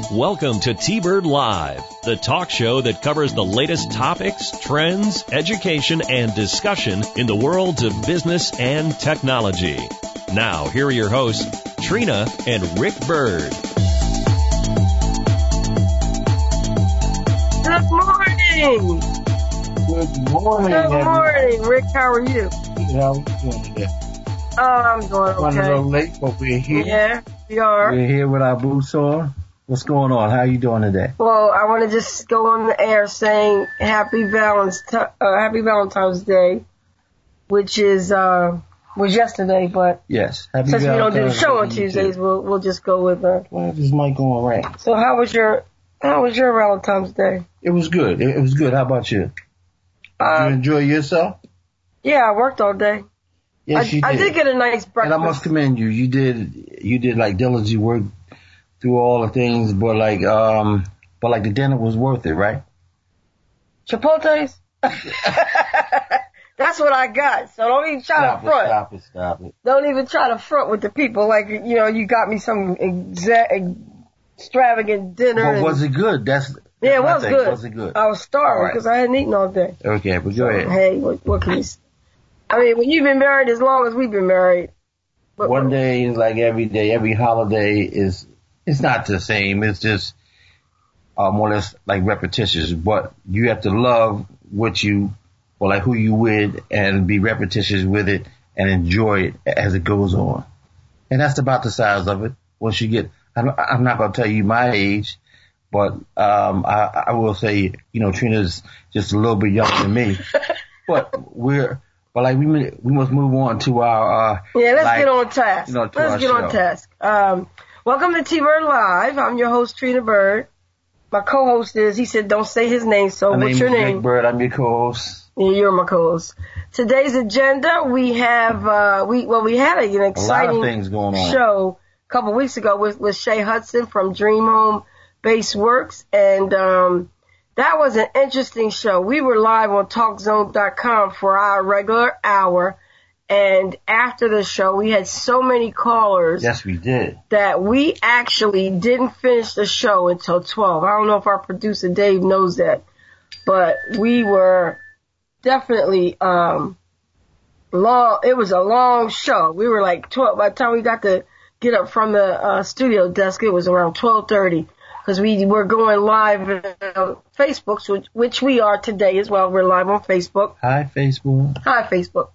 Welcome to T-Bird Live, the talk show that covers the latest topics, trends, education, and discussion in the worlds of business and technology. Now, here are your hosts, Trina and Rick Bird. Good morning. Good morning. Good morning, Rick. How are you? How are you doing today? Oh, I'm doing okay. Running a little late, but we're here. Yeah, we are. We're here with our boots on. What's going on? How are you doing today? Well, I want to just go on the air saying Happy Valentine's Day, which is was yesterday, but yes. Happy since Valentine's we don't do the show on Day Tuesdays, too. we'll just go with Why is this mic going right? So how was your Valentine's Day? It was good. It was good. How about you? Did you enjoy yourself? Yeah, I worked all day. Yes, you did. I did get a nice breakfast. And I must commend you. You did like diligent work through all the things, but the dinner was worth it, right? Chipotle's? That's what I got. So don't even try to front. Stop it. Don't even try to front with the people like, you got me some extravagant dinner. But was it good? Yeah, it was good. Was it good? I was starving because I hadn't eaten all day. Okay, but go ahead. Hey, what can you say? I mean, when you've been married as long as we've been married. One day is like every day. Every holiday it's not the same. It's just more or less like repetitious. But you have to love who you with, and be repetitious with it and enjoy it as it goes on. And that's about the size of it. Once you get, I'm not going to tell you my age, but I will say, Trina's just a little bit younger than me. But we must move on to our let's get on task. Let's get on task. Welcome to T-Bird Live. I'm your host, Trina Bird. My co-host he said don't say his name, so what's your name? Rick Bird. I'm your co-host. Yeah, you're my co-host. Today's agenda, we have, we had an exciting a lot of things going on. Show a couple weeks ago with Shay Hudson from Dream Home Base Works, and that was an interesting show. We were live on TalkZone.com for our regular hour, and after the show, we had so many callers. Yes, we did. That we actually didn't finish the show until 12. I don't know if our producer Dave knows that, but we were definitely long. It was a long show. We were like 12. By the time we got to get up from the studio desk, it was around 12:30. Because we were going live on Facebook, which we are today as well. We're live on Facebook. Hi, Facebook.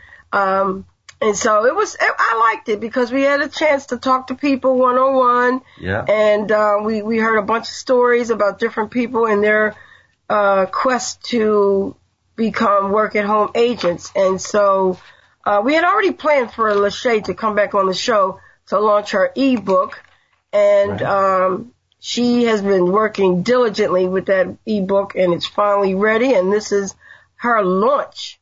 And so I liked it because we had a chance to talk to people one-on-one. Yeah. And we heard a bunch of stories about different people and their quest to become work-at-home agents. And so we had already planned for Lachey to come back on the show to launch her ebook. And right. She has been working diligently with that ebook, and it's finally ready, and this is her launch.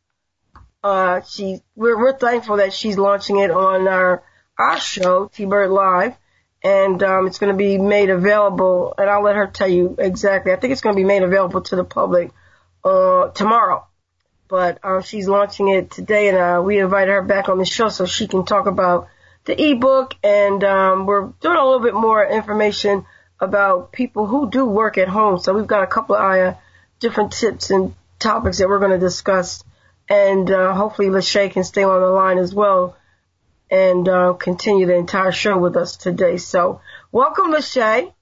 We're thankful that she's launching it on our show, T-Bird Live, and it's going to be made available, and I'll let her tell you exactly. I think it's going to be made available to the public tomorrow, but she's launching it today, and we invited her back on the show so she can talk about the ebook, and we're doing a little bit more information about people who do work at home. So we've got a couple of different tips and topics that we're going to discuss. And hopefully Lachey can stay on the line as well and continue the entire show with us today. So welcome, Lachey.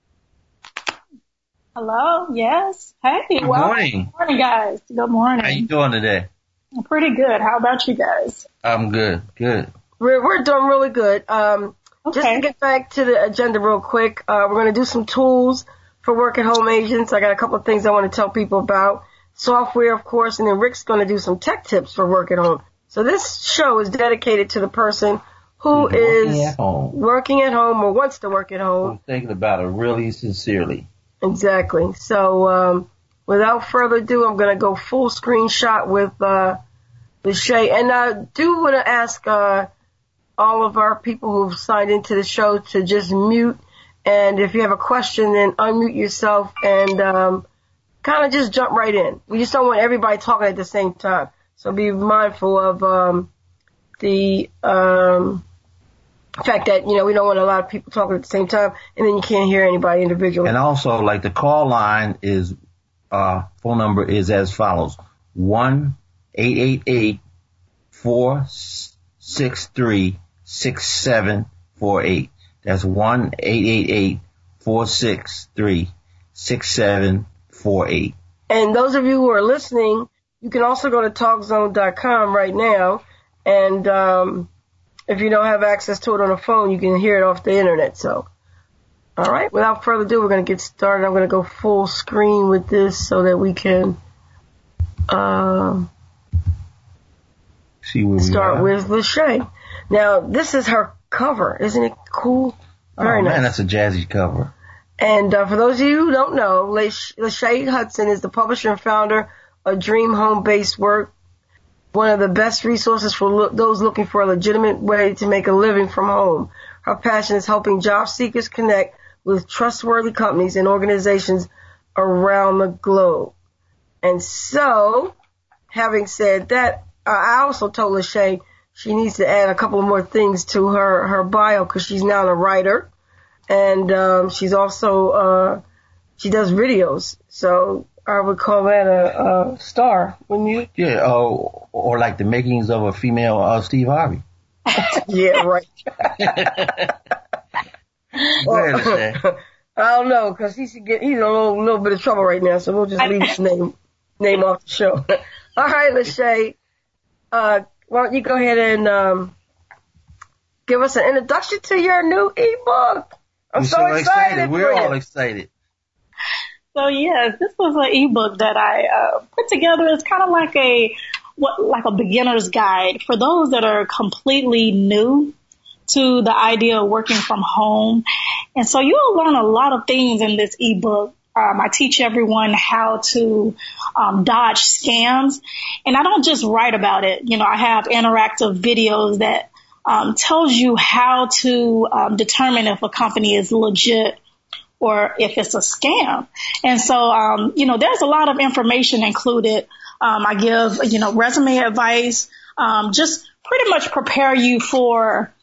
Hello. Yes. Hey. Good morning. Good morning, guys. Good morning. How you doing today? I'm pretty good. How about you guys? I'm good. Good. We're doing really good. Okay. Just to get back to the agenda real quick, we're going to do some tools for work-at-home agents. I got a couple of things I want to tell people about. Software, of course, and then Rick's going to do some tech tips for work-at-home. So this show is dedicated to the person who is working at home or wants to work at home. I'm thinking about it really sincerely. Exactly. So without further ado, I'm going to go full screenshot with Lachey. And I do want to ask all of our people who've signed into the show to just mute, and if you have a question, then unmute yourself and kind of just jump right in. We just don't want everybody talking at the same time, so be mindful of the The fact that, we don't want a lot of people talking at the same time, and then you can't hear anybody individually. And also, like, the call line is, phone number is as follows: 1-888-463-6748. That's 1-888-463-6748. And those of you who are listening, you can also go to TalkZone.com right now, and if you don't have access to it on a phone, you can hear it off the internet. So, all right, without further ado, we're going to get started. I'm going to go full screen with this so that we can see where we start are. with Lachey. Now, this is her cover. Isn't it cool? Very nice. Man, that's a jazzy cover. And for those of you who don't know, Lachey Hudson is the publisher and founder of Dream Home-Based Work, one of the best resources for those looking for a legitimate way to make a living from home. Her passion is helping job seekers connect with trustworthy companies and organizations around the globe. And so, having said that, I also told Lachey she needs to add a couple more things to her bio, because she's now a writer, and she's also she does videos. So I would call that a star, wouldn't you? Yeah, or like the makings of a female Steve Harvey. Yeah, right. Well, I don't know, because he's in a little bit of trouble right now, so we'll just leave his name off the show. All right, Lachey, why don't you go ahead and give us an introduction to your new ebook? I'm so excited. We're all excited. So yes, this was an ebook that I put together. It's kind of like a beginner's guide for those that are completely new to the idea of working from home. And so you'll learn a lot of things in this ebook. I teach everyone how to dodge scams, and I don't just write about it. I have interactive videos that tells you how to determine if a company is legit or if it's a scam. And so, there's a lot of information included. I give, resume advice, just pretty much prepare you for,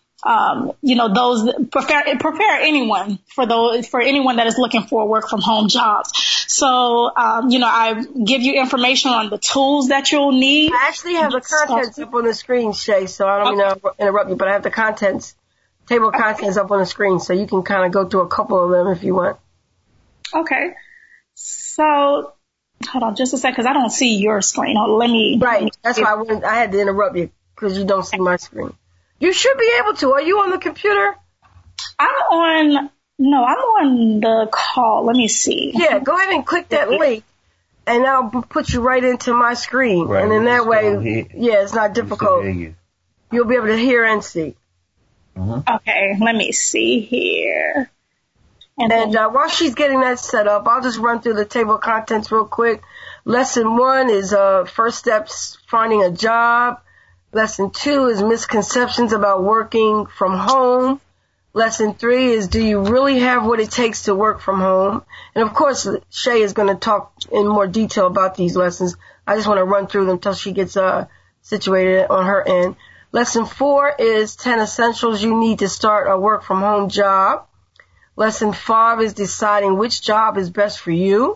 prepare anyone for anyone that is looking for work from home jobs. So, I give you information on the tools that you'll need. I actually have the contents up on the screen, Shay, so I don't mean to interrupt you, but I have the table of contents up on the screen, so you can kind of go through a couple of them if you want. Okay. So, hold on just a second, because I don't see your screen. That's why I had to interrupt you, because you don't see my screen. You should be able to. Are you on the computer? I'm on the call. Let me see. Yeah, go ahead and click that link, and I'll put you right into my screen. Right, and then that way, it's not difficult. You'll be able to hear and see. Mm-hmm. Okay, let me see here. And while she's getting that set up, I'll just run through the table of contents real quick. Lesson 1 is first steps finding a job. Lesson 2 is misconceptions about working from home. Lesson 3 is, do you really have what it takes to work from home? And of course, Shay is going to talk in more detail about these lessons. I just want to run through them until she gets situated on her end. Lesson 4 is 10 essentials you need to start a work from home job. Lesson 5 is deciding which job is best for you.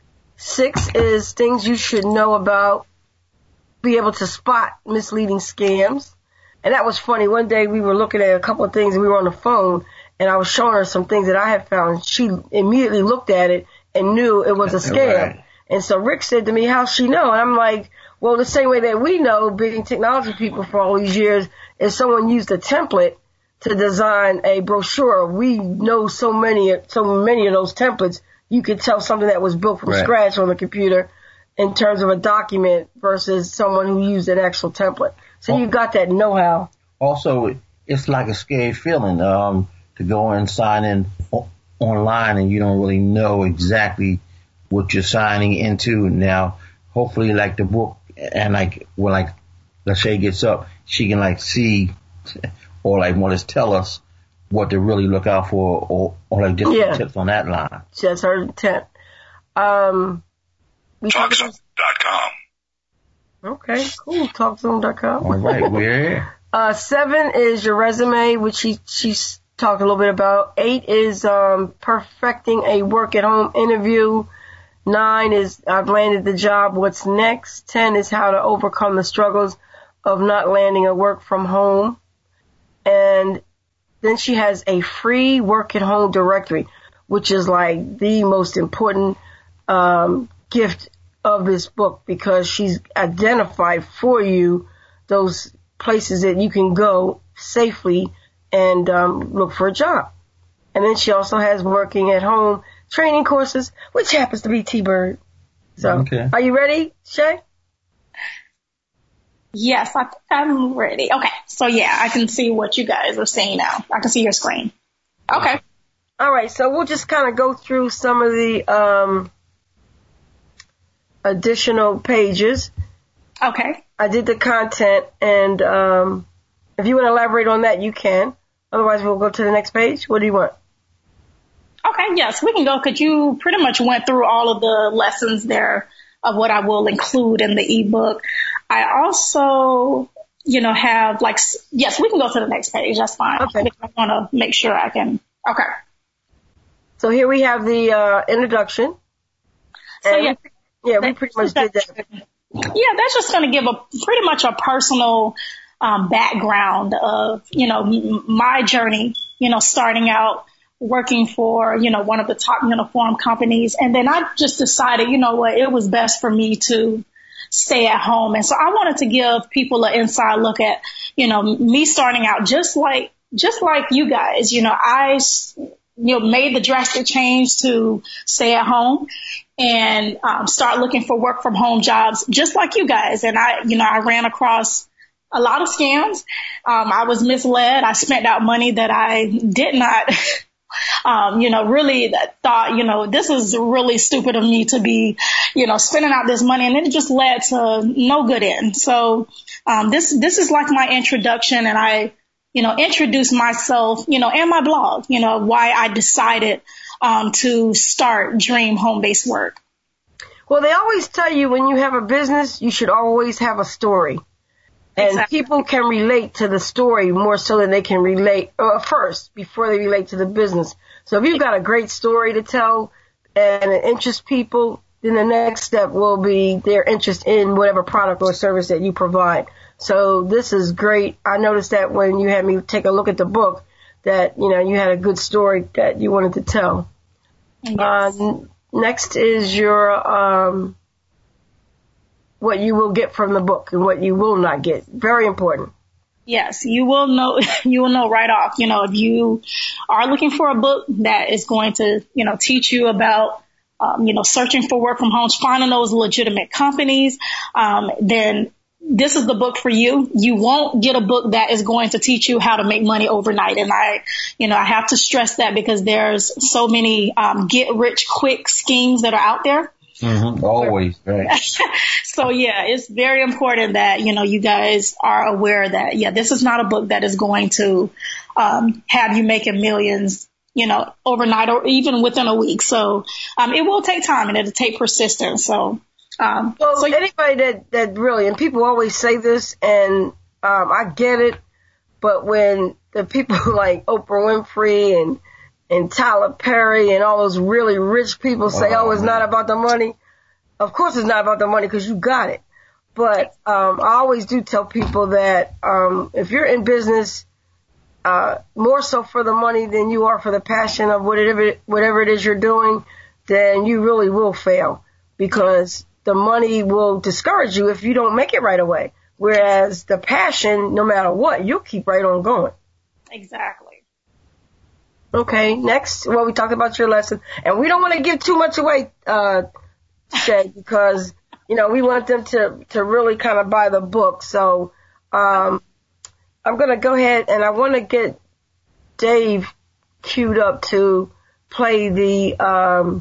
6 is things you should know about, be able to spot misleading scams. And that was funny. One day we were looking at a couple of things and we were on the phone, and I was showing her some things that I had found, and she immediately looked at it and knew it was a scam. Right. And so Rick said to me, how's she know? And I'm like, well, the same way that we know, being technology people for all these years, if someone used a template to design a brochure, we know so many of those templates, you could tell something that was built from scratch on the computer in terms of a document versus someone who used an actual template. So you got that know-how. Also, it's like a scary feeling to go and sign in online and you don't really know exactly what you're signing into. Now, hopefully, like the book, and Lachey gets up, she can see or want to tell us what to really look out for, or different tips on that line. That's her intent. TalkZone.com. Okay, cool. TalkZone.com. All right, we're here. 7 is your resume, which she's talked a little bit about. 8 is perfecting a work at home interview. 9 is I've landed the job. What's next? 10 is how to overcome the struggles of not landing a work from home. And then she has a free work at home directory, which is like the most important gift of this book, because she's identified for you those places that you can go safely and look for a job. And then she also has working at home training courses, which happens to be T-Bird. So, okay. Are you ready, Shay? Yes, I'm ready. Okay. So yeah, I can see what you guys are seeing now. I can see your screen. Okay. All right. So we'll just kind of go through some of the additional pages. Okay. I did the content, and if you want to elaborate on that, you can. Otherwise, we'll go to the next page. What do you want? Okay. Yes, we can go, because you pretty much went through all of the lessons there of what I will include in the ebook. I also, have yes, we can go to the next page. That's fine. Okay. I want to make sure I can. Okay. So here we have the introduction. So we pretty much did that. Yeah, that's just going to give pretty much a personal background of, my journey, starting out working for, one of the top uniform companies. And then I just decided, it was best for me to stay at home. And so I wanted to give people an inside look at, me starting out just like you guys. I made the drastic change to stay at home and start looking for work from home jobs just like you guys. And I ran across a lot of scams. I was misled. I spent out money that I did not really thought, this is really stupid of me to be, spending out this money. And it just led to no good end. So, this is like my introduction, and I, introduce myself, and my blog, why I decided, to start Dream Home-Based Work. Well, they always tell you when you have a business, you should always have a story. And exactly. People can relate to the story more so than they can relate first before they relate to the business. So if you've got a great story to tell and it interests people, then the next step will be their interest in whatever product or service that you provide. So this is great. I noticed that when you had me take a look at the book that, you had a good story that you wanted to tell. Yes. Next is your what you will get from the book and what you will not get. Very important. Yes, you will know right off, if you are looking for a book that is going to, teach you about, searching for work from home, finding those legitimate companies, then this is the book for you. You won't get a book that is going to teach you how to make money overnight. And I have to stress that because there's so many, get rich quick schemes that are out there. Mm-hmm. Always, right. So yeah, it's very important that, you guys are aware that, this is not a book that is going to, have you making millions, overnight or even within a week. So, it will take time and it'll take persistence. So, anybody that really, and people always say this, and, I get it, but when the people like Oprah Winfrey and Tyler Perry and all those really rich people say, it's not about the money. Of course it's not about the money because you got it. But I always do tell people that if you're in business, more so for the money than you are for the passion of whatever it is you're doing, then you really will fail, because the money will discourage you if you don't make it right away. Whereas the passion, no matter what, you'll keep right on going. Exactly. Okay, next, we talked about your lesson, and we don't want to give too much away, Shay, because, we want them to really kind of buy the book. So, I'm going to go ahead and I want to get Dave queued up to play the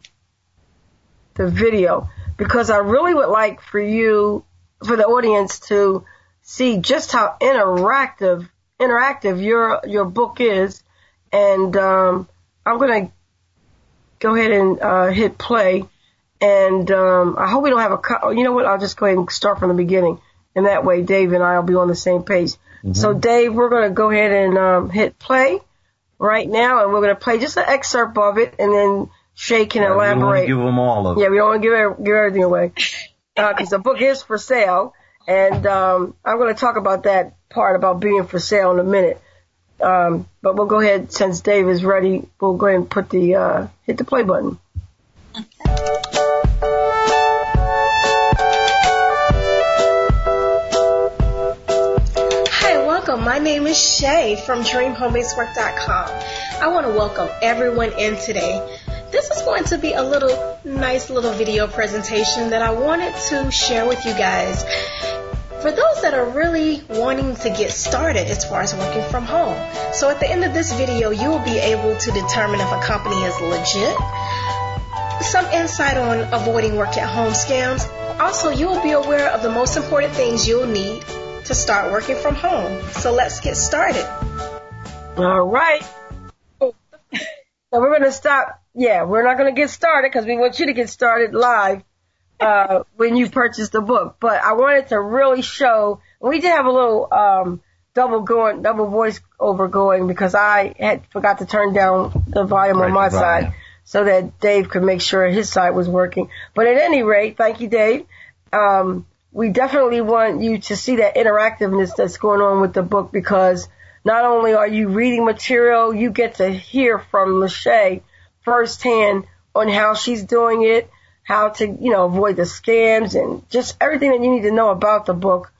video, because I really would like for the audience to see just how interactive your book is. And I'm going to go ahead and hit play. And I hope we don't have you know what? I'll just go ahead and start from the beginning. And that way, Dave and I will be on the same page. Mm-hmm. So, Dave, we're going to go ahead and hit play right now, and we're going to play just an excerpt of it, and then Shay can elaborate. We don't want to give them all of it. Yeah, we don't want to give everything away, because the book is for sale, and I'm going to talk about that part about being for sale in a minute. But we'll go ahead, since Dave is ready, we'll go ahead and put the hit the play button. Hi, welcome. My name is Shay from DreamHomeBasedWork.com. I want to welcome everyone in today. This is going to be a nice little video presentation that I wanted to share with you guys. For those that are really wanting to get started as far as working from home. So at the end of this video, you will be able to determine if a company is legit, some insight on avoiding work at home scams. Also, you will be aware of the most important things you'll need to start working from home. So let's get started. All right. So we're going to stop. Yeah, we're not going to get started because we want you to get started live when you purchase the book. But I wanted to really show, we did have a little double voice over going because I had forgot to turn down the volume on my side so that Dave could make sure his side was working. But at any rate, thank you, Dave. We definitely want you to see that interactiveness that's going on with the book, because not only are you reading material, you get to hear from Lachey firsthand on how she's doing it, how to, avoid the scams and just everything that you need to know about the book,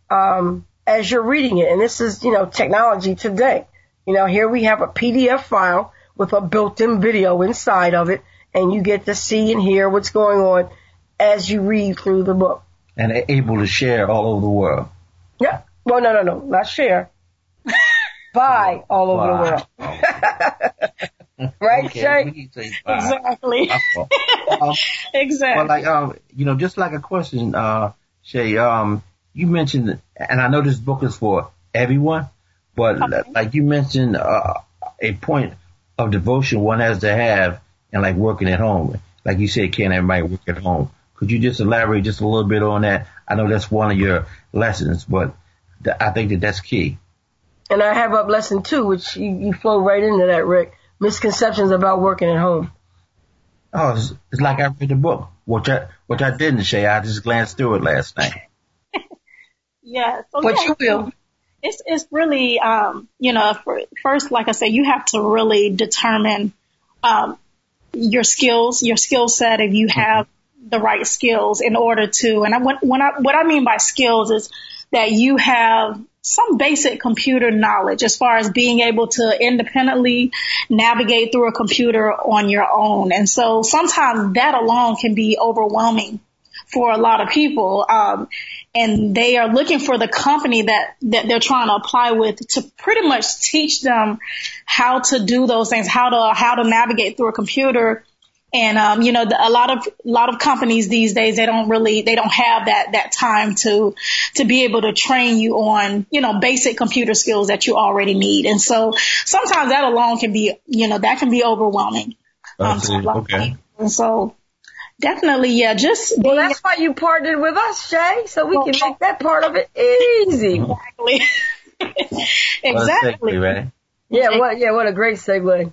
as you're reading it. And this is, technology today. Here we have a PDF file with a built-in video inside of it, and you get to see and hear what's going on as you read through the book. And they're able to share all over the world. Yeah. Well, no, not share. Buy all over the world. Right, okay, Shay? Exactly. Exactly. Well, just like a question, Shay, you mentioned, and I know this book is for everyone, but like you mentioned, a point of devotion one has to have and like working at home. Like you said, can't everybody work at home? Could you just elaborate just a little bit on that? I know that's one of your lessons, but I think that's key. And I have up lesson 2, which you flow right into that, Rick. Misconceptions about working at home. Oh, it's like I read the book, which I didn't, Shay. I just glanced through it last night. Yeah. So but you will. It's really, first, like I said, you have to really determine your skill set, if you have the right skills in order to, and what I mean by skills is that you have some basic computer knowledge as far as being able to independently navigate through a computer on your own. And so sometimes that alone can be overwhelming for a lot of people. And they are looking for the company that they're trying to apply with to pretty much teach them how to do those things, how to navigate through a computer. And, a lot of companies these days, they don't have that time to be able to train you on, basic computer skills that you already need. And so sometimes that alone can be, that can be overwhelming. To a lot of people. And so definitely, yeah, well, that's why you partnered with us, Shay, so we can make that part of it easy. Exactly. Exactly. Right? Yeah, what a great segue.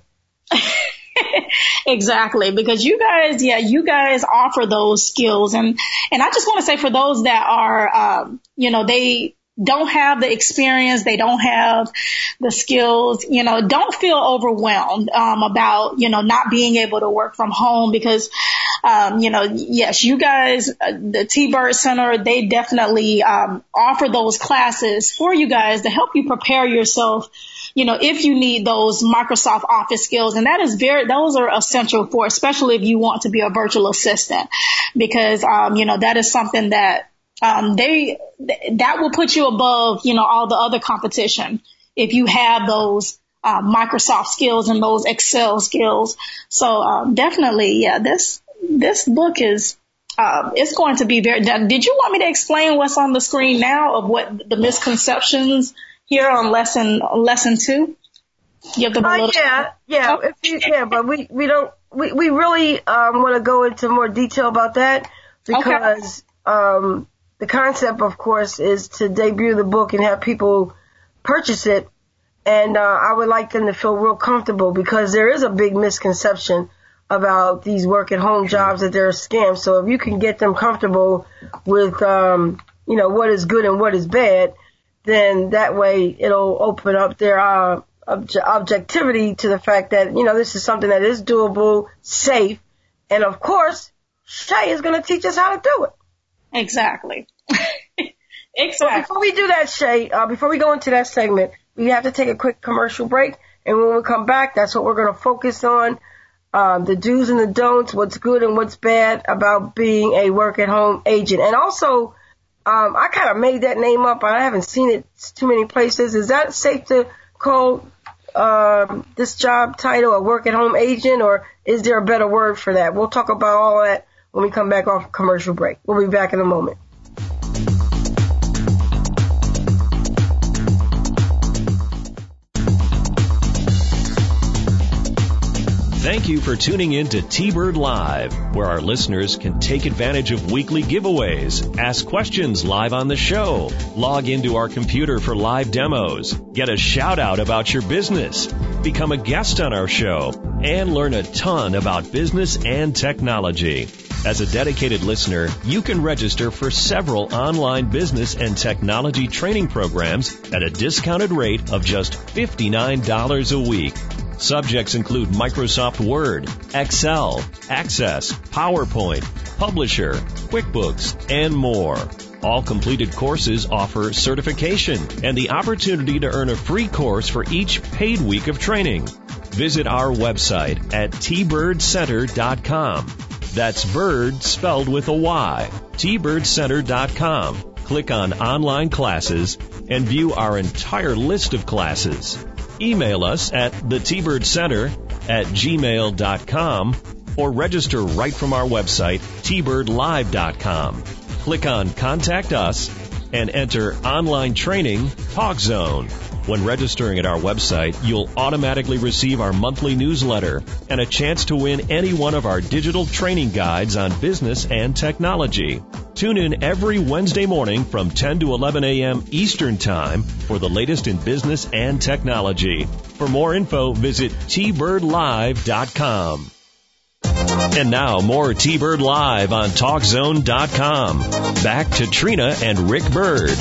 Exactly, because you guys offer those skills, and I just want to say for those that are, they don't have the experience, they don't have the skills, don't feel overwhelmed about not being able to work from home, because yes, you guys, the T-Bird Center, they definitely offer those classes for you guys to help you prepare yourself, if you need those Microsoft Office skills. And those are essential for, especially if you want to be a virtual assistant, because, that is something that, that will put you above, all the other competition if you have those, Microsoft skills and those Excel skills. So, definitely, yeah, this book is, it's going to be very, did you want me to explain what's on the screen now of what the misconceptions here on lesson 2? You have to yeah, but we really want to go into more detail about that, because the concept, of course, is to debut the book and have people purchase it. And I would like them to feel real comfortable, because there is a big misconception about these work-at-home jobs that they're a scam. So if you can get them comfortable with, what is good and what is bad, then that way it'll open up their objectivity to the fact that, this is something that is doable, safe, and of course, Shay is going to teach us how to do it. Exactly. Exactly. So before we do that, Shay, before we go into that segment, we have to take a quick commercial break, and when we come back, that's what we're going to focus on, the do's and the don'ts, what's good and what's bad about being a work-at-home agent. And also, I kind of made that name up. I haven't seen it too many places. Is that safe to call this job title a work-at-home agent, or is there a better word for that? We'll talk about all that when we come back off commercial break. We'll be back in a moment. Thank you for tuning in to T-Bird Live, where our listeners can take advantage of weekly giveaways, ask questions live on the show, log into our computer for live demos, get a shout-out about your business, become a guest on our show, and learn a ton about business and technology. As a dedicated listener, you can register for several online business and technology training programs at a discounted rate of just $59 a week. Subjects include Microsoft Word, Excel, Access, PowerPoint, Publisher, QuickBooks, and more. All completed courses offer certification and the opportunity to earn a free course for each paid week of training. Visit our website at tbirdcenter.com. That's bird spelled with a Y. tbirdcenter.com. Click on online classes and view our entire list of classes. Email us at thetbirdcenter@gmail.com or register right from our website, tbirdlive.com. Click on Contact Us and enter Online Training Talk Zone. When registering at our website, you'll automatically receive our monthly newsletter and a chance to win any one of our digital training guides on business and technology. Tune in every Wednesday morning from 10 to 11 a.m. Eastern Time for the latest in business and technology. For more info, visit tbirdlive.com. And now, more T-Bird Live on TalkZone.com. Back to Trina and Rick Bird.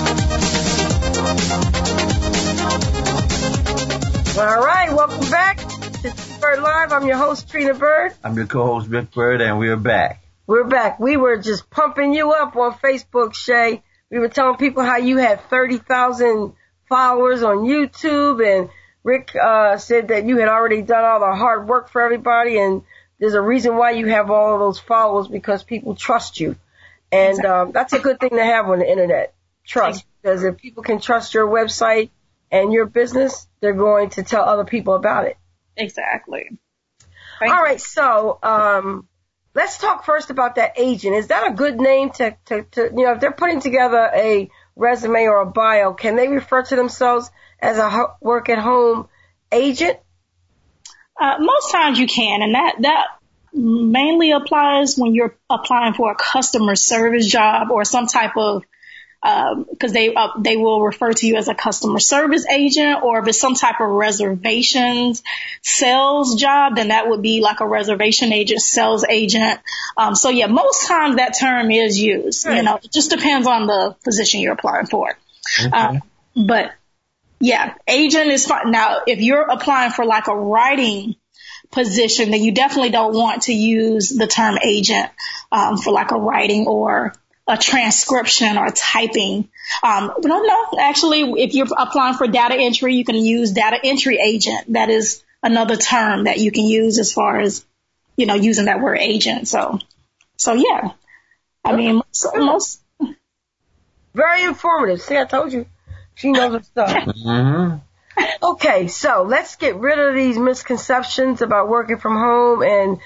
All right, welcome back to T-Bird Live. I'm your host, Trina Bird. I'm your co-host, Rick Bird, and we're back. We're back. We were just pumping you up on Facebook, Shay. We were telling people how you had 30,000 followers on YouTube, and Rick said that you had already done all the hard work for everybody, and there's a reason why you have all of those followers, because people trust you. And that's a good thing to have on the internet, trust. Because if people can trust your website and your business, they're going to tell other people about it. Exactly. All right, so let's talk first about that agent. Is that a good name to if they're putting together a resume or a bio, can they refer to themselves as a work-at-home agent? Most times you can, and that mainly applies when you're applying for a customer service job or some type of because they will refer to you as a customer service agent, or if it's some type of reservations sales job, then that would be like a reservation agent, sales agent. So yeah, most times that term is used. Right. It just depends on the position you're applying for. Okay. But yeah, agent is fine. Now, if you're applying for like a writing position, then you definitely don't want to use the term agent for like a writing or a transcription or typing. No, actually, if you're applying for data entry, you can use data entry agent. That is another term that you can use as far as, using that word agent. So yeah, I mean, most. Very informative. See, I told you. She knows her stuff. Mm-hmm. Okay, so let's get rid of these misconceptions about working from home, and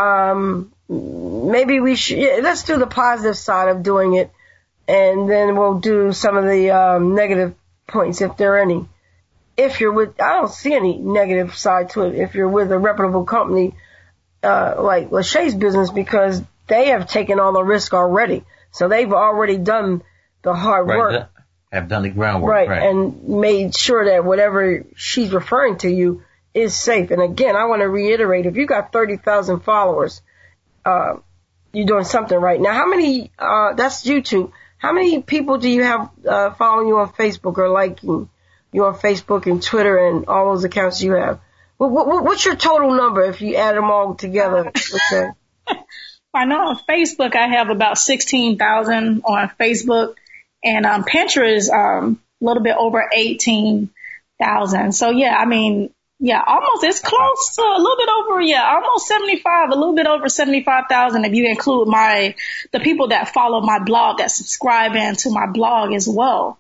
maybe we should, let's do the positive side of doing it, and then we'll do some of the negative points, if there are any. If you're with, I don't see any negative side to it if you're with a reputable company like Lachey's business, because they have taken all the risk already. So they've already done the hard work. have done the groundwork. Right. And made sure that whatever she's referring to you is safe. And again, I want to reiterate, if you got 30,000 followers, you're doing something right. Now, how many, that's YouTube. How many people do you have following you on Facebook or liking you on Facebook and Twitter and all those accounts you have? What's your total number if you add them all together? I know on Facebook I have about 16,000 on Facebook, and Pinterest a little bit over 18,000. So yeah, I mean, yeah, almost, it's close to a little bit over, almost 75, a little bit over 75,000 if you include the people that follow my blog, that subscribe into my blog as well.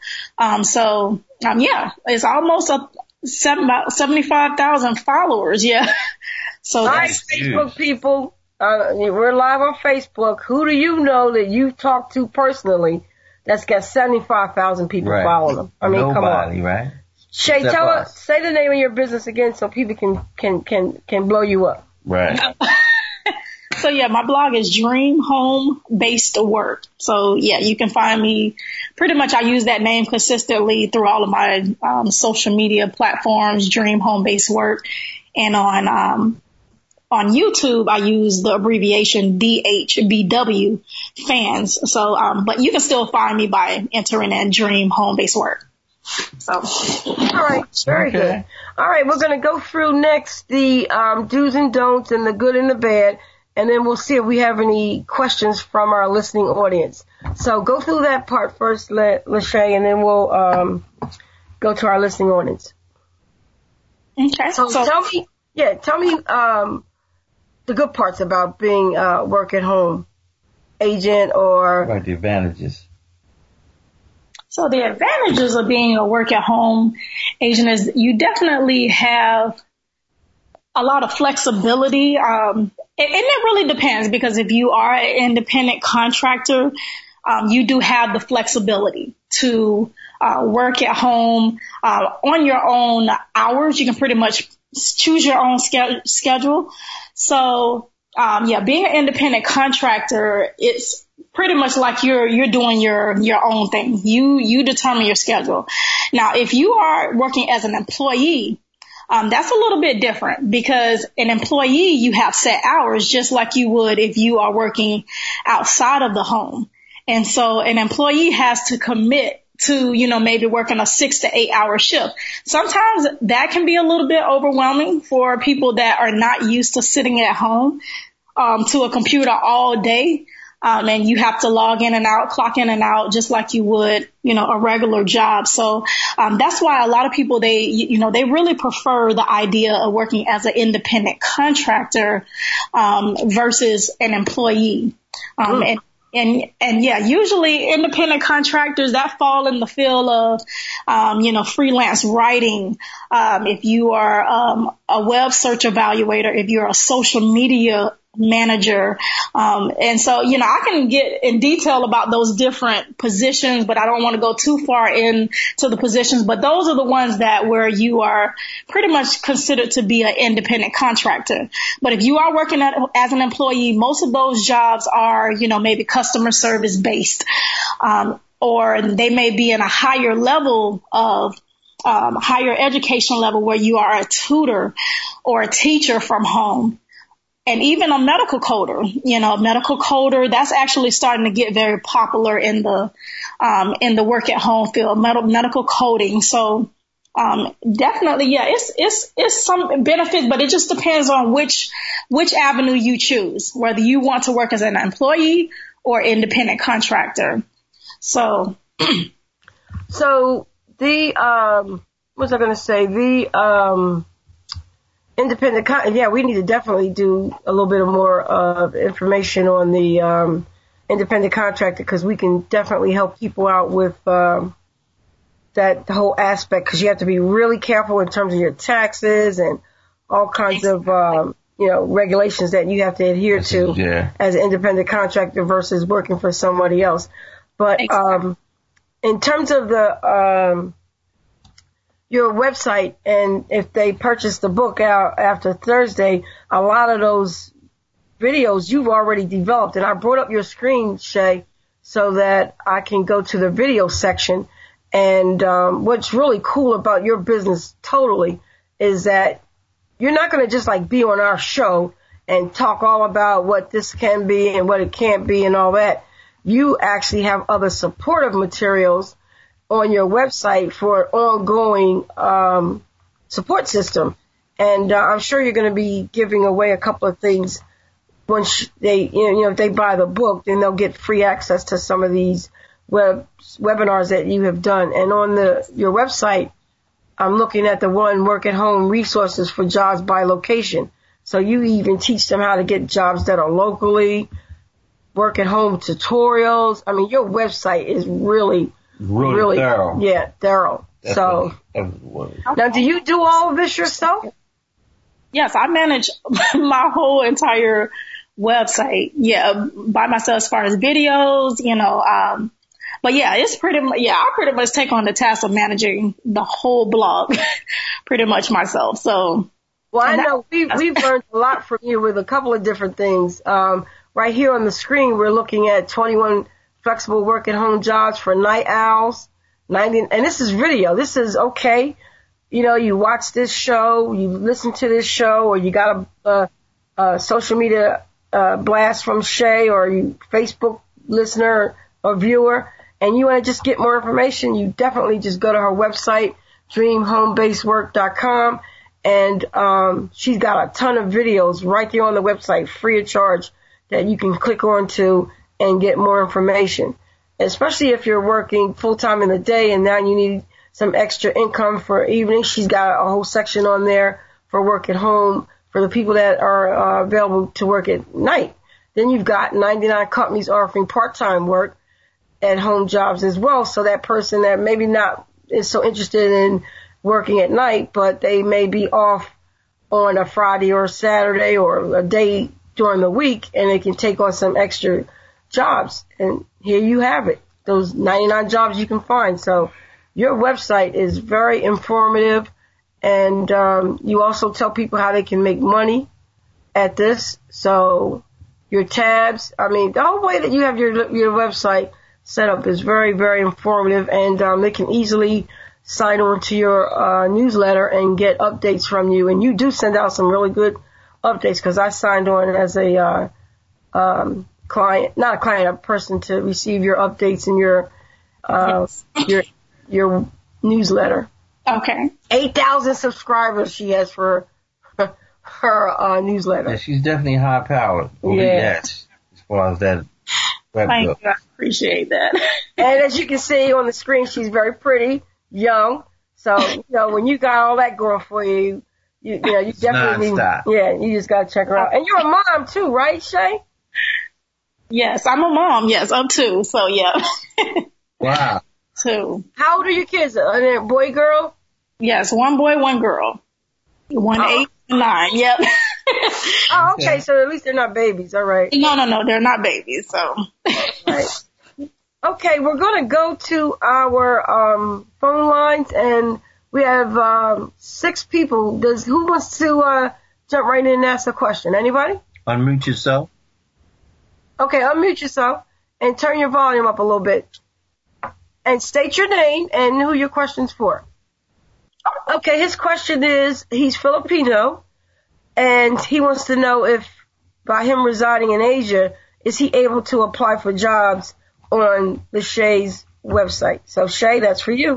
It's almost about 75,000 followers. Yeah. So that's Facebook people. We're live on Facebook. Who do you know that you talk to personally that's got 75,000 people following them? I mean, nobody, come on. Right? Shay, say the name of your business again so people can blow you up. Right. So yeah, my blog is Dream Home Based Work. So yeah, you can find me. Pretty much I use that name consistently through all of my social media platforms, Dream Home Based Work. And on YouTube, I use the abbreviation DHBW fans. So, but you can still find me by entering in Dream Home Based Work. So, all right, very good. All right, we're going to go through next the do's and don'ts and the good and the bad, and then we'll see if we have any questions from our listening audience. So go through that part first, Lachey, and then we'll go to our listening audience. Okay. So tell me the good parts about being work at home agent or the advantages. So the advantages of being a work at home agent is you definitely have a lot of flexibility. And it really depends, because if you are an independent contractor, you do have the flexibility to work at home on your own hours. You can pretty much choose your own schedule. So, being an independent contractor, it's pretty much like you're doing your own thing. You determine your schedule. Now, if you are working as an employee, that's a little bit different, because an employee, you have set hours just like you would if you are working outside of the home. And so an employee has to commit to, maybe working a 6 to 8 hour shift. Sometimes that can be a little bit overwhelming for people that are not used to sitting at home, to a computer all day. And you have to log in and out, clock in and out, just like you would, a regular job. So, that's why a lot of people, they really prefer the idea of working as an independent contractor, versus an employee. Usually independent contractors that fall in the field of, freelance writing. If you are, a web search evaluator, if you're a social media manager. And so, I can get in detail about those different positions, but I don't want to go too far into the positions. But those are the ones where you are pretty much considered to be an independent contractor. But if you are working as an employee, most of those jobs are, maybe customer service based, or they may be in a higher level of higher education level where you are a tutor or a teacher from home. And even a medical coder, that's actually starting to get very popular in the work at home field, medical coding. So, definitely, it's some benefit, but it just depends on which avenue you choose, whether you want to work as an employee or independent contractor. So, what was I going to say? We need to definitely do a little bit more of information on the independent contractor, because we can definitely help people out with that whole aspect, because you have to be really careful in terms of your taxes and all kinds of regulations that you have to adhere to as an independent contractor versus working for somebody else. But in terms of your website, and if they purchase the book out after Thursday, a lot of those videos you've already developed. And I brought up your screen, Shay, so that I can go to the video section. And what's really cool about your business totally is that you're not going to just like be on our show and talk all about what this can be and what it can't be and all that. You actually have other supportive materials on your website for an ongoing support system. And I'm sure you're going to be giving away a couple of things once they, if they buy the book, then they'll get free access to some of these webinars that you have done. And on your website, I'm looking at the one work at home resources for jobs by location. So you even teach them how to get jobs that are locally, work at home tutorials. I mean, your website is really thorough. Yeah, thorough. So now, do you do all of this yourself? Yes, I manage my whole entire website. Yeah, by myself as far as videos, but yeah, it's I pretty much take on the task of managing the whole blog pretty much myself. So. Well, I know we've learned a lot from you with a couple of different things. Right here on the screen, we're looking at 21 flexible work at home jobs for night owls. And this is video. This is okay. You watch this show, you listen to this show, or you got a social media blast from Shay, or you Facebook listener or viewer, and you want to just get more information, you definitely just go to her website, dreamhomebasedwork.com. And she's got a ton of videos right there on the website, free of charge, that you can click on to and get more information. Especially if you're working full-time in the day and now you need some extra income for evening. She's got a whole section on there for work at home for the people that are available to work at night. Then you've got 99 companies offering part-time work at home jobs as well. So that person that maybe not is so interested in working at night, but they may be off on a Friday or a Saturday or a day during the week, and they can take on some extra jobs. And here you have it, those 99 jobs you can find. So your website is very informative, and you also tell people how they can make money at this. So your tabs, the whole way that you have your website set up is very, very informative, and they can easily sign on to your newsletter and get updates from you. And you do send out some really good updates, because I signed on as a client, not a client, a person to receive your updates and your newsletter. Okay. 8,000 subscribers she has for her newsletter. Yeah, she's definitely high powered. Yeah. As far as that web Thank goes. you. I appreciate that. And as you can see on the screen, she's very pretty, young. So, when you got all that going for you, you definitely need, you just got to check her out. And you're a mom too, right, Shay? Yes, I'm a mom. Yes, I'm two. So yeah. Wow. Two. How old are your kids? Are they boy, girl? Yes, one boy, one girl. 8, 9. Yep. Oh, okay. So at least they're not babies. All right. No, they're not babies. So. Right. Okay, we're going to go to our phone lines, and we have 6 people. Who wants to jump right in and ask a question? Anybody? Unmute yourself. Okay, unmute yourself and turn your volume up a little bit. And state your name and who your question's for. Okay, his question is, he's Filipino, and he wants to know if, by him residing in Asia, is he able to apply for jobs on the Shay's website. So Shay, that's for you.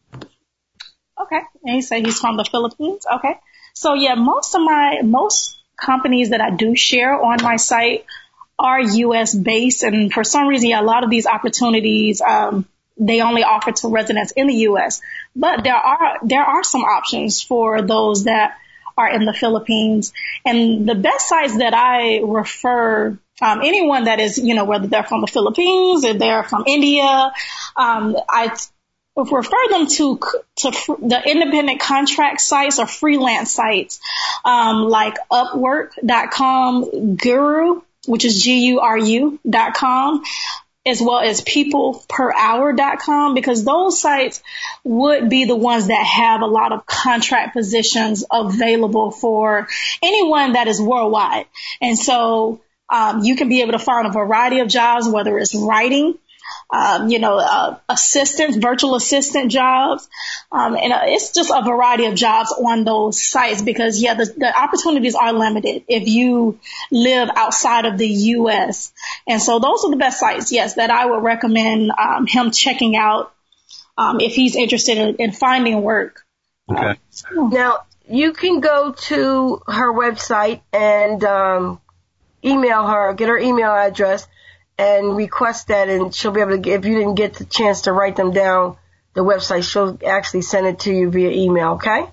Okay. And he said he's from the Philippines. Okay. So yeah, most companies that I do share on my site are US based. And for some reason, a lot of these opportunities, they only offer to residents in the US, but there are some options for those that are in the Philippines. And the best sites that I refer anyone that is, whether they're from the Philippines or they're from India, I refer them to the independent contract sites or freelance sites, like Upwork.com, Guru, which is GURU.com, as well as peopleperhour.com, because those sites would be the ones that have a lot of contract positions available for anyone that is worldwide. And so you can be able to find a variety of jobs, whether it's writing, assistants, virtual assistant jobs. And it's just a variety of jobs on those sites because, the opportunities are limited if you live outside of the U.S. And so those are the best sites, yes, that I would recommend him checking out if he's interested in finding work. Okay. Now, you can go to her website and email her, get her email address, and request that, and she'll be able to, if you didn't get the chance to write them down, the website, she'll actually send it to you via email, okay?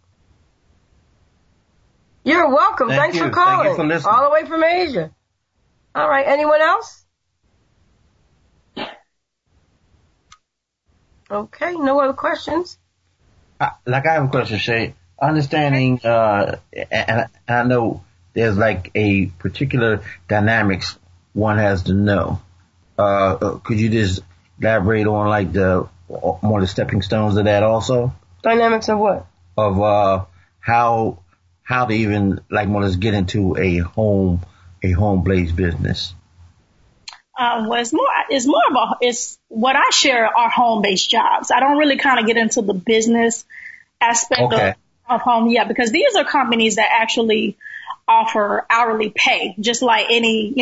You're welcome. Thanks for calling. Thank you for listening. All the way from Asia. All right. Anyone else? Okay. No other questions? I have a question, Shay. Understanding, and I know there's like a particular dynamics one has to know. Could you just elaborate on like more the stepping stones of that also? Dynamics of what? Of how to even like want to get into a home-based business. Well, it's what I share are home-based jobs. I don't really kind of get into the business aspect of home yet because these are companies that actually offer hourly pay, just like any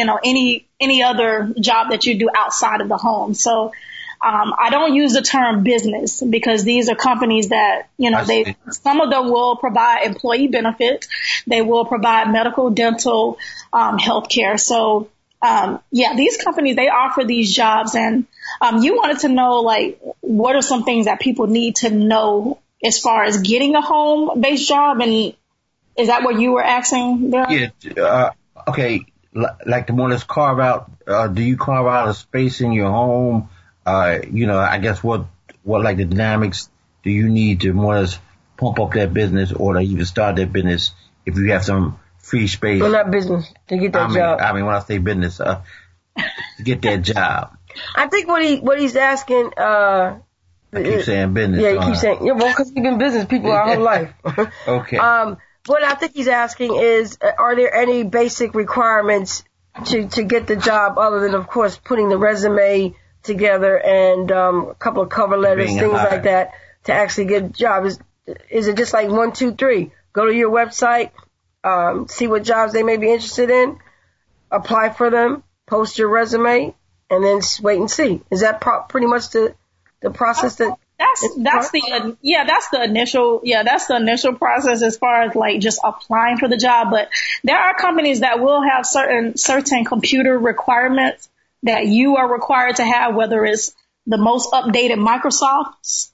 other job that you do outside of the home. So, I don't use the term business because these are companies that, some of them will provide employee benefits. They will provide medical, dental, healthcare. So, these companies, they offer these jobs and, you wanted to know, like, what are some things that people need to know as far as getting a home-based job? And is that what you were asking there? Yeah. Okay. Like the one that's carve out, do you carve out a space in your home? I guess what like the dynamics do you need to more or less pump up that business or to even start that business if you have some free space? Well, not business, to get that job. I mean, when I say business, to get that job. I think what he's asking, I keep saying business. Yeah, you keep saying, because we've been business people our whole life. Okay. What I think he's asking is, are there any basic requirements to get the job other than, of course, putting the resume together and a couple of cover letters, things like that, to actually get a job? Is it just like 1, 2, 3? Go to your website, see what jobs they may be interested in, apply for them, post your resume, and then wait and see. Is that pretty much the process that? That's the initial process as far as like just applying for the job. But there are companies that will have certain computer requirements that you are required to have, whether it's the most updated Microsoft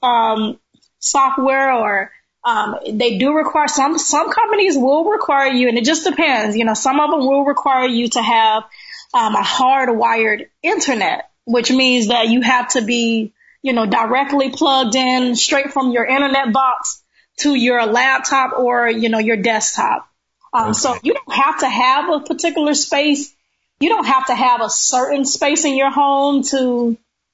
software or they do require some companies will require you, and it just depends. Some of them will require you to have a hardwired internet, which means that you have to be directly plugged in straight from your internet box to your laptop or, your desktop. So you don't have to have a particular space. You don't have to have a certain space in your home to,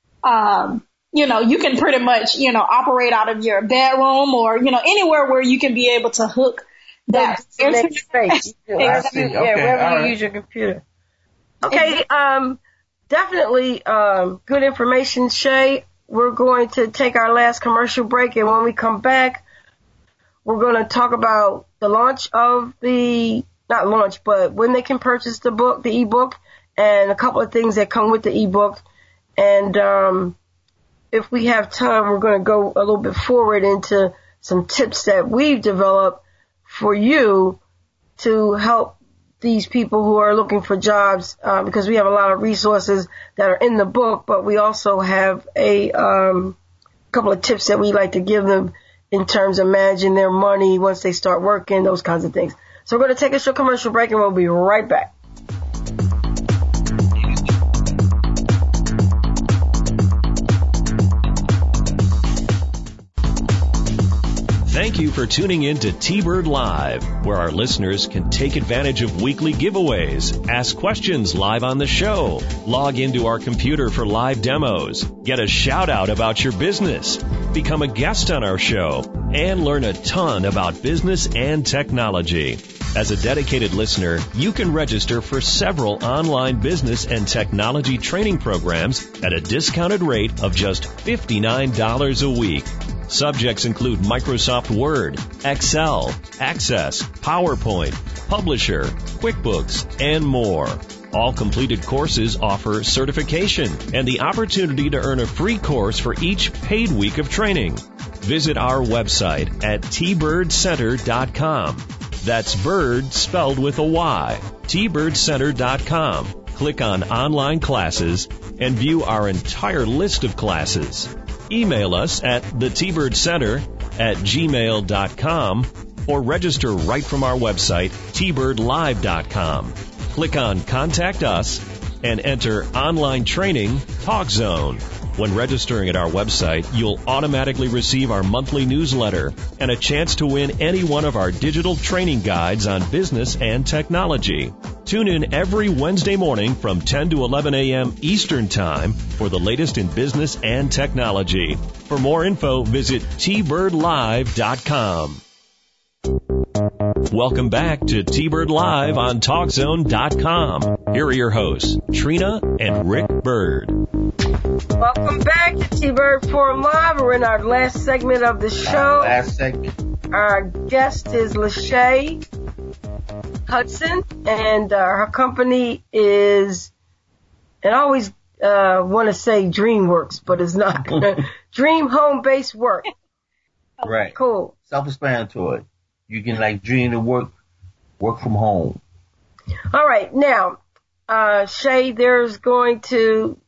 you can pretty much, operate out of your bedroom or, anywhere where you can be able to hook that internet space. Exactly. Wherever you use your computer. Okay. Definitely, good information, Shay. We're going to take our last commercial break, and when we come back, we're going to talk about the launch of not launch, but when they can purchase the book, the ebook, and a couple of things that come with the ebook. And if we have time, we're going to go a little bit forward into some tips that we've developed for you to help these people who are looking for jobs, because we have a lot of resources that are in the book, but we also have a couple of tips that we like to give them in terms of managing their money once they start working, those kinds of things. So we're going to take a short commercial break and we'll be right back. Thank you for tuning in to T-Bird Live, where our listeners can take advantage of weekly giveaways, ask questions live on the show, log into our computer for live demos, get a shout out about your business, become a guest on our show, and learn a ton about business and technology. As a dedicated listener, you can register for several online business and technology training programs at a discounted rate of just $59 a week. Subjects include Microsoft Word, Excel, Access, PowerPoint, Publisher, QuickBooks, and more. All completed courses offer certification and the opportunity to earn a free course for each paid week of training. Visit our website at tbirdcenter.com. That's bird spelled with a Y. tbirdcenter.com. Click on online classes and view our entire list of classes. Email us at thetbirdcenter@gmail.com or register right from our website, tbirdlive.com. Click on Contact Us and enter Online Training Talk Zone. When registering at our website, you'll automatically receive our monthly newsletter and a chance to win any one of our digital training guides on business and technology. Tune in every Wednesday morning from 10 to 11 a.m. Eastern Time for the latest in business and technology. For more info, visit tbirdlive.com. Welcome back to T-Bird Live on TalkZone.com. Here are your hosts, Trina and Rick Bird. Welcome back to T-Bird Forum Live. We're in our last segment of the show. Our guest is Lachey Hudson, and her company is, and I always want to say DreamWorks, but it's not. Dream Home Based Work. Right. Cool. Self-explanatory. You can dream to work from home. All right. Now, Shay, there's going to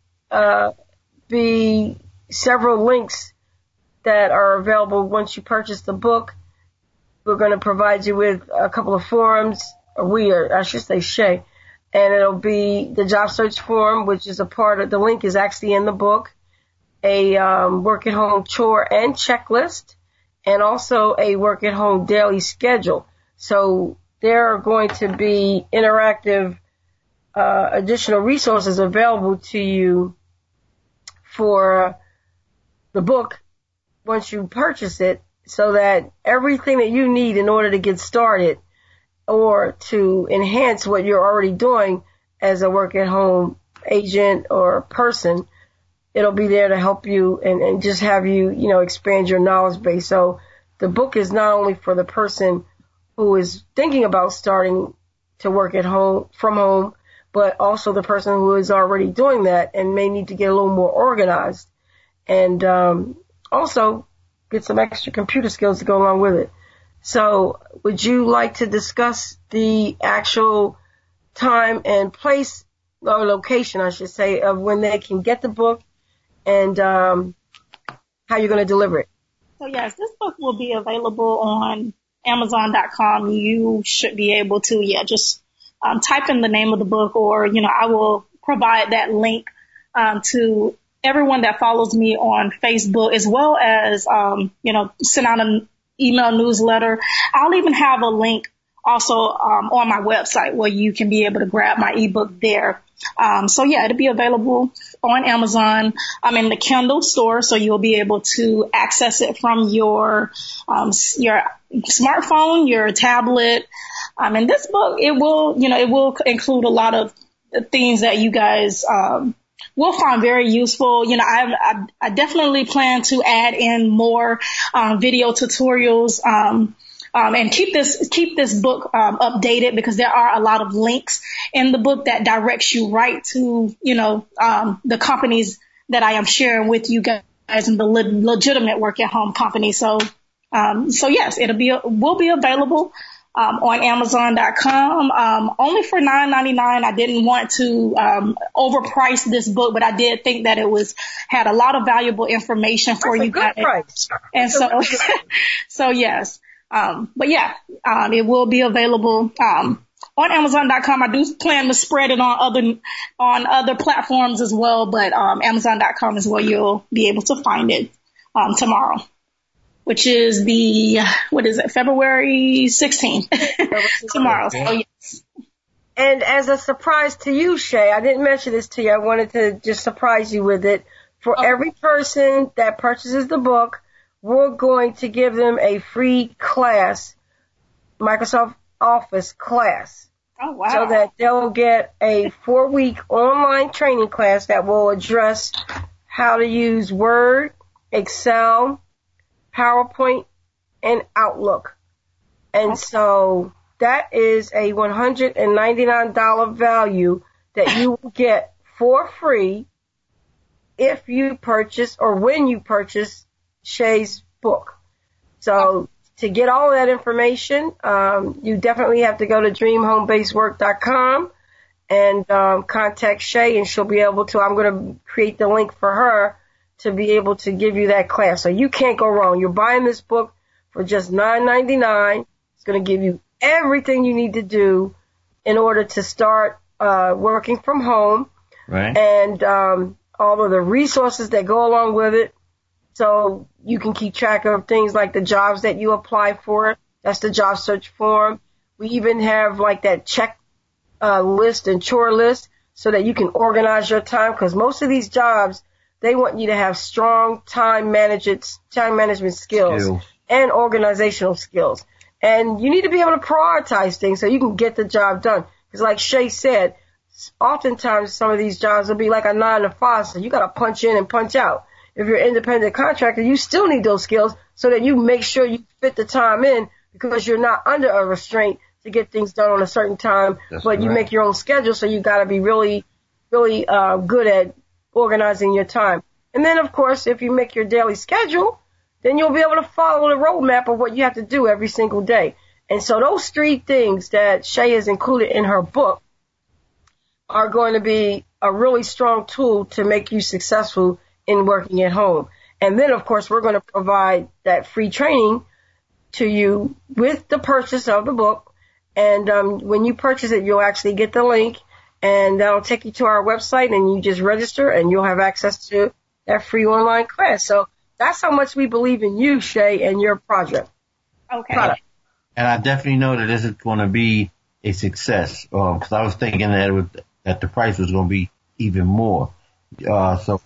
be several links that are available once you purchase the book. We're going to provide you with a couple of forums. I should say Shay. And it'll be the job search forum, which is a part of the link is actually in the book, a work at home chore and checklist, and also a work at home daily schedule. So there are going to be interactive additional resources available to you for the book once you purchase it, so that everything that you need in order to get started or to enhance what you're already doing as a work at home agent or person, it'll be there to help you and just have you, expand your knowledge base. So the book is not only for the person who is thinking about starting to work at home, from home, but also the person who is already doing that and may need to get a little more organized, and also get some extra computer skills to go along with it. So would you like to discuss the actual time and place, or location, I should say, of when they can get the book and how you're going to deliver it? So yes, this book will be available on Amazon.com. You should be able to, just type in the name of the book, or, I will provide that link to everyone that follows me on Facebook, as well as, send out an email newsletter. I'll even have a link also on my website where you can be able to grab my ebook there. It'll be available on Amazon. I'm in the Kindle store, so you'll be able to access it from your smartphone, your tablet. And this book, it will include a lot of things that you guys, will find very useful. I definitely plan to add in more, video tutorials, and keep this book updated, because there are a lot of links in the book that directs you right to the companies that I am sharing with you guys, and the legitimate work at home companies. So yes, will be available on Amazon.com, only for $9.99. I didn't want to overprice this book, but I did think that it had a lot of valuable information for you guys. Price. And so yes. It will be available on Amazon.com. I do plan to spread it on other platforms as well, but Amazon.com is where you'll be able to find it tomorrow, which is February 16th. Tomorrow. So yes. And as a surprise to you, Shay, I didn't mention this to you. I wanted to just surprise you with it. For every person that purchases the book, we're going to give them a free class, Microsoft office class. Oh, wow. So that they'll get a 4-week online training class that will address how to use Word, Excel, PowerPoint, and Outlook. And so that is a $199 value that you will get for free if you purchase or when you purchase Shay's book. So to get all of that information, you definitely have to go to dreamhomebasedwork.com and contact Shay, and she'll be able to. I'm going to create the link for her to be able to give you that class. So you can't go wrong. You're buying this book for just $9.99. It's going to give you everything you need to do in order to start working from home, right? And all of the resources that go along with it. So you can keep track of things like the jobs that you apply for. That's the job search form. We even have like that check list and chore list so that you can organize your time, because most of these jobs, they want you to have strong time management skills and organizational skills. And you need to be able to prioritize things so you can get the job done. Because like Shay said, oftentimes some of these jobs will be like a 9 to 5, so you got to punch in and punch out. If you're an independent contractor, you still need those skills so that you make sure you fit the time in, because you're not under a restraint to get things done on a certain time. That's but you make your own schedule, so you got to be really, really good at organizing your time. And then, of course, if you make your daily schedule, then you'll be able to follow the roadmap of what you have to do every single day. And so those 3 things that Shay has included in her book are going to be a really strong tool to make you successful in working at home. And then, of course, we're going to provide that free training to you with the purchase of the book. And when you purchase it, you'll actually get the link, and that'll take you to our website, and you just register, and you'll have access to that free online class. So that's how much we believe in you, Shay, and your project. Okay. Product. And I definitely know that this is going to be a success, because I was thinking that the price was going to be even more. So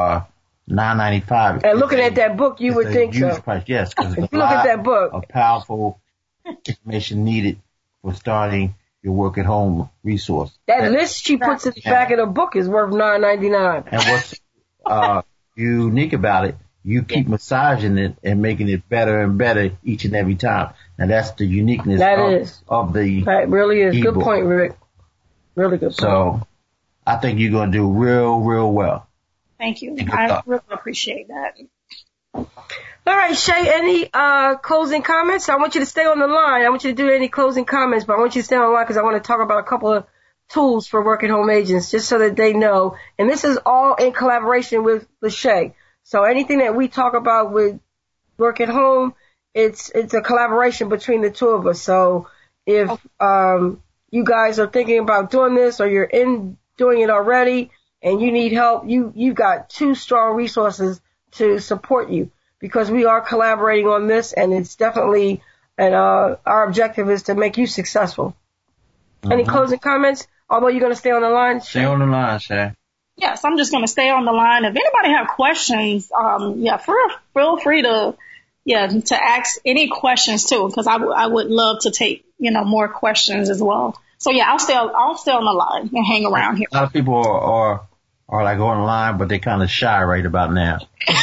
$9.95. And looking at that book, you would think so. Price, yes, because if you look at that book, of powerful information needed for starting your work at home resource. That list she puts in the back of the book is worth $9.99. And what's unique about it, you keep massaging it and making it better and better each and every time. And that's the uniqueness of the That really is. e-book. Good point, Rick. Really good point. So I think you're going to do real, real well. Thank you. I really appreciate that. All right, Shay, any closing comments? I want you to stay on the line. I want you to do any closing comments, but I want you to stay on the line because I want to talk about a couple of tools for work at home agents, just so that they know. And this is all in collaboration with Shay. So anything that we talk about with work at home, it's a collaboration between the two of us. So if you guys are thinking about doing this, or you're doing it already and you need help, you've got 2 strong resources to support you, because we are collaborating on this, and it's definitely, and our objective is to make you successful. Mm-hmm. Any closing comments? Although you're going to stay on the line, Shay? Stay on the line, Shay. Yes, I'm just going to stay on the line. If anybody have questions, feel free to ask any questions too, because I would love to take, more questions as well. So yeah, I'll stay on the line and hang around here. A lot of people are like on the line, but they're kind of shy right about now.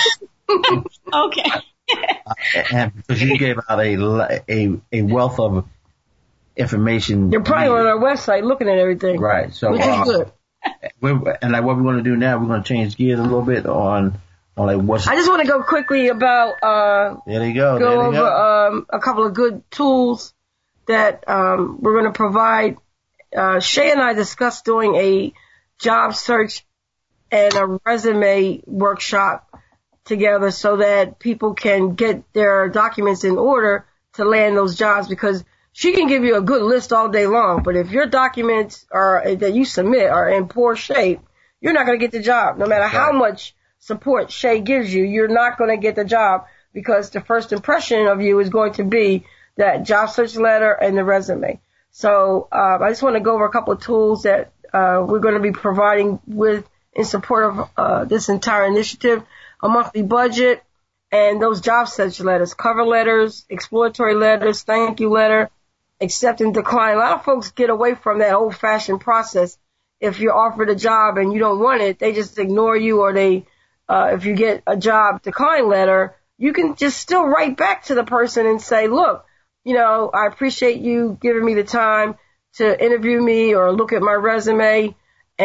Okay. And because you gave out a wealth of information. You're probably on our website looking at everything. Right. So, which is good. And like what we're going to do now, we're going to change gears a little bit on like what's. I just want to go quickly about, there you go. Go over, a couple of good tools that, we're going to provide. Shay and I discussed doing a job search and a resume workshop together so that people can get their documents in order to land those jobs, because she can give you a good list all day long, but if your documents that you submit are in poor shape, you're not going to get the job. No matter how much support Shay gives you, you're not going to get the job, because the first impression of you is going to be that job search letter and the resume. So I just want to go over a couple of tools that we're going to be providing in support of this entire initiative: a monthly budget and those job search letters, cover letters, exploratory letters, thank you letter, accept and decline. A lot of folks get away from that old-fashioned process. If you're offered a job and you don't want it, they just ignore you, or if you get a job decline letter, you can just still write back to the person and say, look, I appreciate you giving me the time to interview me or look at my resume,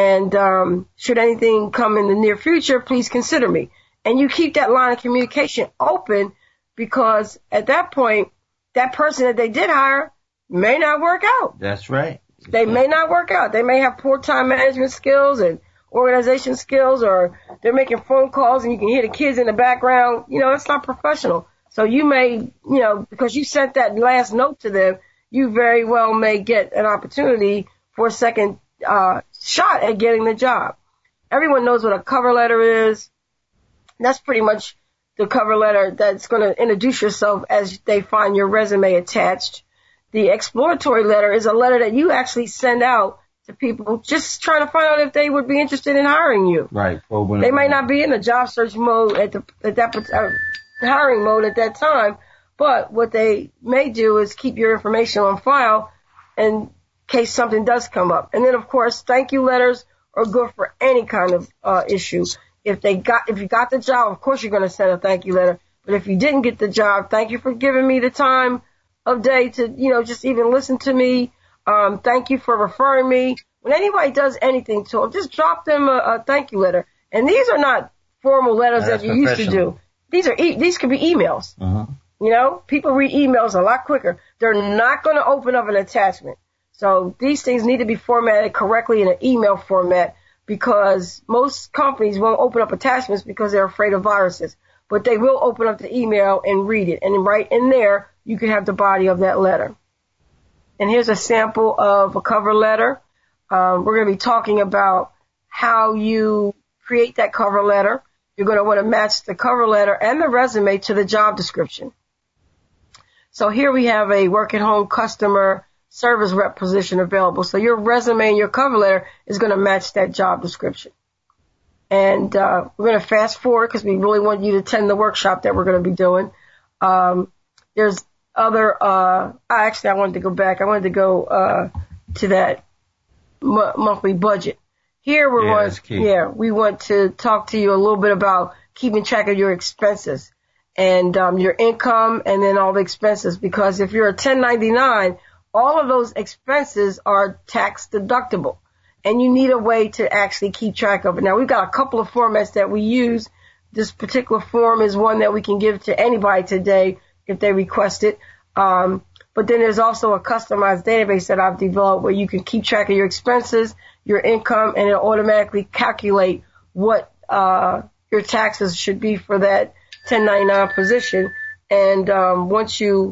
and should anything come in the near future, please consider me. And you keep that line of communication open, because at that point, that person that they did hire may not work out. That's right. They may not work out. They may have poor time management skills and organization skills, or they're making phone calls and you can hear the kids in the background. It's not professional. So you may, because you sent that last note to them, you very well may get an opportunity for a second shot at getting the job. Everyone knows what a cover letter is. That's pretty much the cover letter that's going to introduce yourself as they find your resume attached. The exploratory letter is a letter that you actually send out to people just trying to find out if they would be interested in hiring you. Right. They might not be in the job search mode at that hiring mode at that time, but what they may do is keep your information on file in case something does come up. And then, of course, thank you letters are good for any kind of issue. If you got the job, of course you're going to send a thank you letter. But if you didn't get the job, thank you for giving me the time of day to, just even listen to me. Thank you for referring me. When anybody does anything to them, just drop them a thank you letter. And these are not formal letters that you used to do. These could be emails. Uh-huh. People read emails a lot quicker. They're not going to open up an attachment. So these things need to be formatted correctly in an email format, because most companies won't open up attachments because they're afraid of viruses. But they will open up the email and read it. And right in there, you can have the body of that letter. And here's a sample of a cover letter. We're going to be talking about how you create that cover letter. You're going to want to match the cover letter and the resume to the job description. So here we have a work-at-home customer service rep position available. So your resume and your cover letter is going to match that job description. And we're going to fast forward because we really want you to attend the workshop that we're going to be doing. There's other, I wanted to go back. I wanted to go to that monthly budget. Here we want to talk to you a little bit about keeping track of your expenses and your income, and then all the expenses, because if you're a 1099, all of those expenses are tax deductible, and you need a way to actually keep track of it. Now, we've got a couple of formats that we use. This particular form is one that we can give to anybody today if they request it. But then there's also a customized database that I've developed where you can keep track of your expenses, your income, and it'll automatically calculate what your taxes should be for that 1099 position. And once you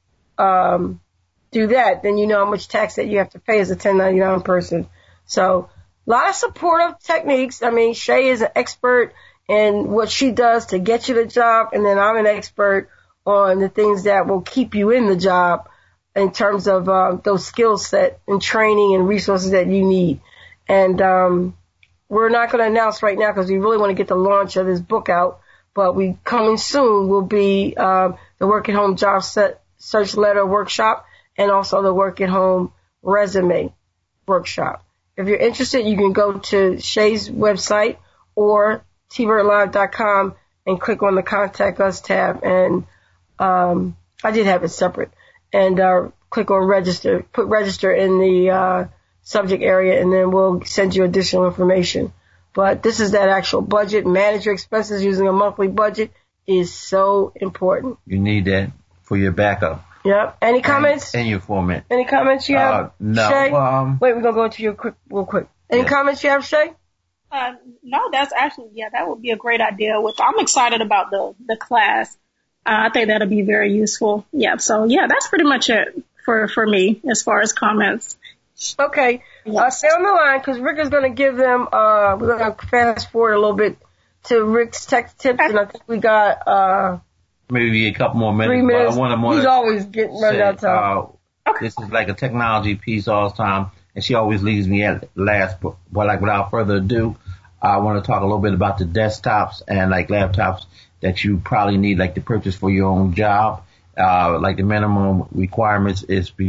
do that, then you know how much tax that you have to pay as a 1099 person. So a lot of supportive techniques. I mean, Shay is an expert in what she does to get you the job, and then I'm an expert on the things that will keep you in the job in terms of those skill set and training and resources that you need. And we're not going to announce right now because we really want to get the launch of this book out, but we coming soon will be the Work at Home Job Search Letter Workshop and also the Work at Home Resume Workshop. If you're interested, you can go to Shay's website or tbirdlive.com and click on the Contact Us tab. And I did have it separate. And click on register, put register in the subject area, and then we'll send you additional information. But this is that actual budget. Manage your expenses using a monthly budget is so important. You need that for your backup. Yep. Any comments? And your format. Any comments you have, no. Shay? Wait, we're going to go into you real quick. Any comments you have, Shay? No, that's actually, that would be a great idea. I'm excited about the class. I think that'll be very useful. Yeah. So that's pretty much it for me as far as comments. Okay. Stay on the line because Rick is going to give them, we're going to fast forward a little bit to Rick's tech tips. And I think we got, maybe a couple more minutes. 3 minutes. But I want He's always getting run out of time. This is like a technology piece all the time, and she always leaves me at last. But without further ado, I want to talk a little bit about the desktops and like laptops that you probably need, like to purchase for your own job. Like the minimum requirements is be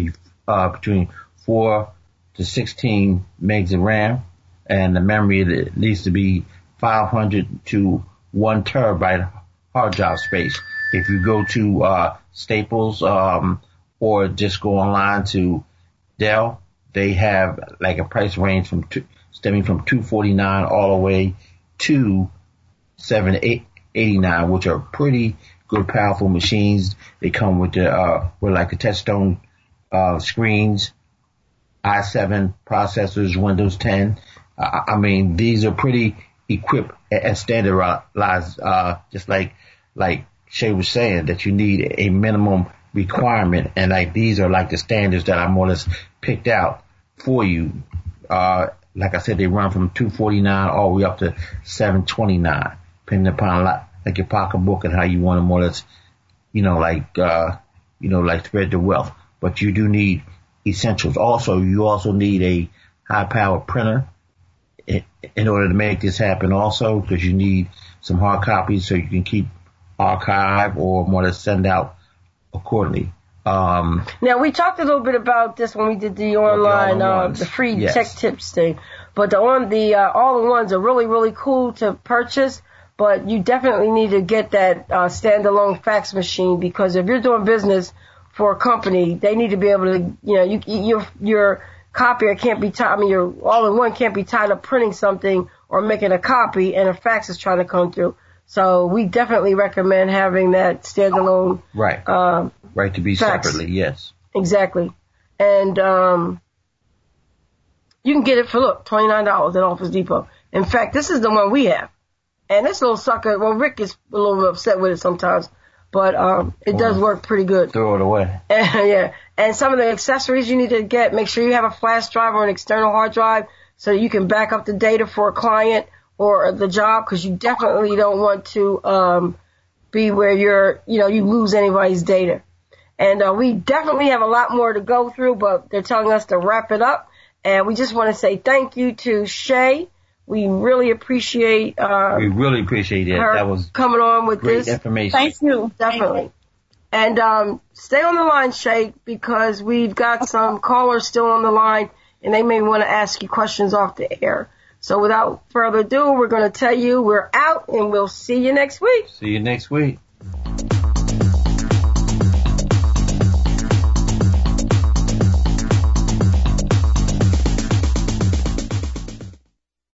between 4 to 16 megs of RAM, and the memory that needs to be 500 to 1 terabyte hard drive space. If you go to Staples or just go online to Dell, they have like a price range stemming from $249 all the way to $789, which are pretty good, powerful machines. They come with like the touchstone screens, i7 processors, Windows 10. I mean, these are pretty equipped and standardized, just like Shay was saying, that you need a minimum requirement, and like these are like the standards that I more or less picked out for you. Like I said, they run from $249 all the way up to $729, depending upon like your pocketbook and how you want to more or less, like spread the wealth. But you do need essentials. Also, you also need a high-powered printer in order to make this happen also, because you need some hard copies so you can keep archive or more or less send out accordingly. Now, we talked a little bit about this when we did the online, the free tech tips thing, but the all-in-ones are really, really cool to purchase, but you definitely need to get that standalone fax machine, because if you're doing business for a company, they need to be able to, your copier can't be tied, your all-in-one can't be tied up printing something or making a copy and a fax is trying to come through. So we definitely recommend having that standalone. Right to be fax. Separately, yes. Exactly. And you can get it for, $29 at Office Depot. In fact, this is the one we have. And this little sucker, Rick is a little bit upset with it sometimes, but it does work pretty good. Throw it away. Yeah. And some of the accessories you need to get, make sure you have a flash drive or an external hard drive so you can back up the data for a client or the job, because you definitely don't want to be where you lose anybody's data. And we definitely have a lot more to go through, but they're telling us to wrap it up. And we just want to say thank you to Shay. We really appreciate it. That was coming on with great this information. Thank you, definitely. And stay on the line, Shay, because we've got some callers still on the line, and they may want to ask you questions off the air. So without further ado, we're going to tell you we're out, and we'll see you next week. See you next week.